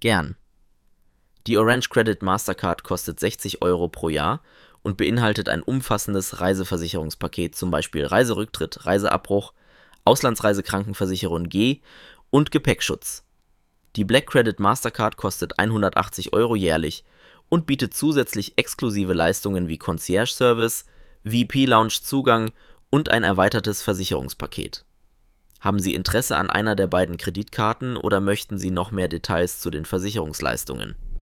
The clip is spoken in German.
Gern. Die Orange Credit Mastercard kostet 60 € pro Jahr und beinhaltet ein umfassendes Reiseversicherungspaket, zum Beispiel Reiserücktritt, Reiseabbruch, Auslandsreisekrankenversicherung G und Gepäckschutz. Die Black Credit Mastercard kostet 180 € jährlich und bietet zusätzlich exklusive Leistungen wie Concierge-Service, VIP-Lounge-Zugang und ein erweitertes Versicherungspaket. Haben Sie Interesse an einer der beiden Kreditkarten oder möchten Sie noch mehr Details zu den Versicherungsleistungen?